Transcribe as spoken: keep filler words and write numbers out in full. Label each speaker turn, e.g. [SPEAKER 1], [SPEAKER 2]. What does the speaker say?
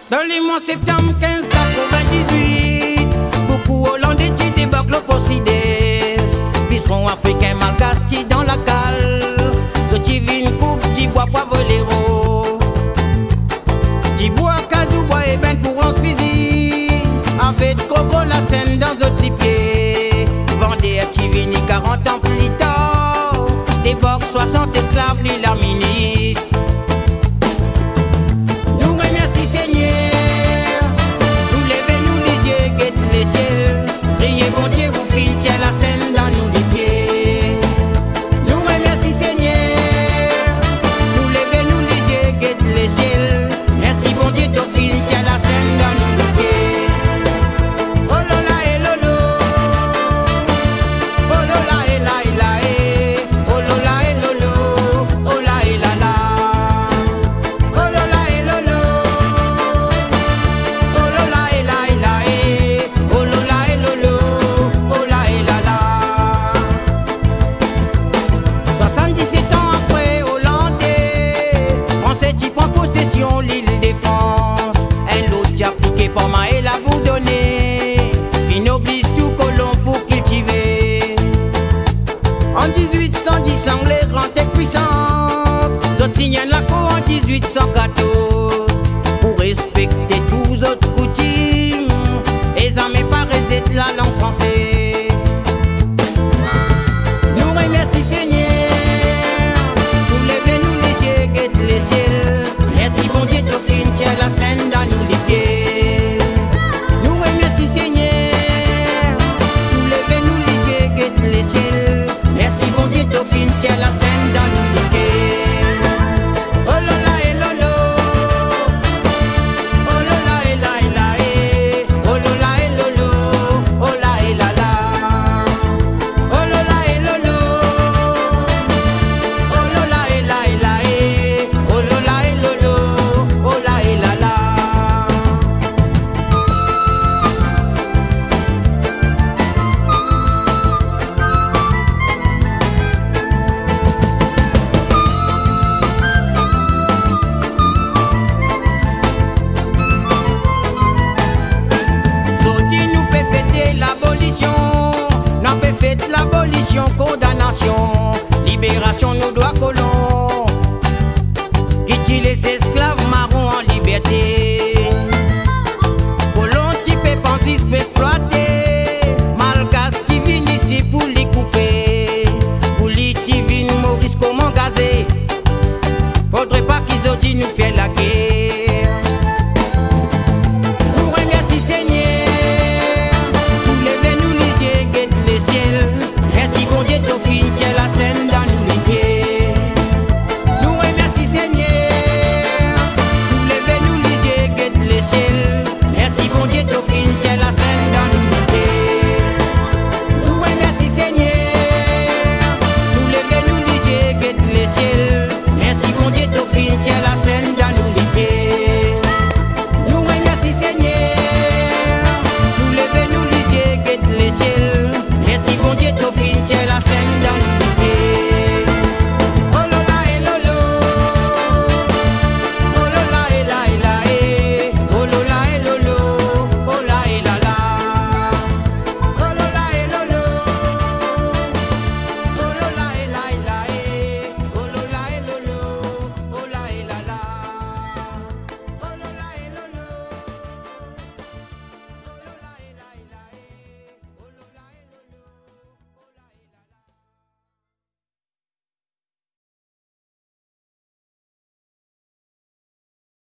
[SPEAKER 1] Dans les mois septembre quinze quatre-vingt-dix-huit, beaucoup Hollandais qui débarquent le Posides. Bisteron africain malgache dans la cale. Je t'y vis une coupe, t'y bois poivre l'héros. T'y bois casou, bois et ben pour un physique. Avec coco la scène dans un tripier. Vendée à Tivini quarante ans plus tard. Débarque soixante esclaves, l'île ministre. Nous remercie Seigneur. Nous levez nous les yeux, guette l'échelle. Priez bon Dieu, vous filez la scène dans nous les pieds. Nous remercie Seigneur. Nous levez nous les yeux, guette l'échelle. Merci bon Dieu, tu filez la scène dans nous les pieds. Oh lola et lolo. Oh lola et la et la et. Oh lola et lolo. Oh la et la la. Oh lola et lolo. Oh lola et la et la et. Oh lola et lolo. Oh la et la la. soixante-dix-sept ans après Hollandais, Français qui prend possession l'île de France. Un lot qui appliqué par ma et la bourdonnée. Fin oblige tout colon pour cultiver. En dix-huit cent dix, Anglais grand et puissante. D'autres signent l'accord en dix-huit cent quatorze. Pour respecter tous autres coutumes, et en met pas réserver la langue française. Nous remercie Seigneur. Nous levez nous les yeux, guette les ciels. Merci bon Dieu, tu finis la scène dans nous les pieds. Nous remercie Seigneur. Nous levez nous les yeux, guette les ciels. Merci bon Dieu, tu finis la scène dans nous les pieds. Oh lola et lolo. Oh lola et la et la et. Oh lola et lolo. Oh la et la la. Oh lola et lolo. Oh lola et la et la et. Oh lola et lolo. Oh la et la la. Aujourd'hui nous peut fêter l'abolition. Nous peut fêter l'abolition, condamnation. Libération nous doit colons. Qui les esclaves marrons en liberté. Colons qui peut penser peut exploiter. Malgache qui vient ici pour les couper. Pour les qui viennent Maurice comment gazer. Faudrait pas qu'ils aient dit nous faire la guerre. Nous remercie Seigneur. Nous levez nous les yeux, guette le ciel. Merci bon Dieu, tu finis la scène dans nous les pieds. Nous remercie Seigneur. Nous levez nous les yeux, guette le ciel. Merci bon Dieu, tu finis la scène dans nous les pieds. Nous remercie Seigneur. Nous levez nous les yeux, guette le ciel. Merci bon Dieu, tu finis la scène dans nous les pieds. Nous remercie Seigneur. Nous levez nous les yeux, guette le ciel. Merci bon Dieu, tu finis la scène.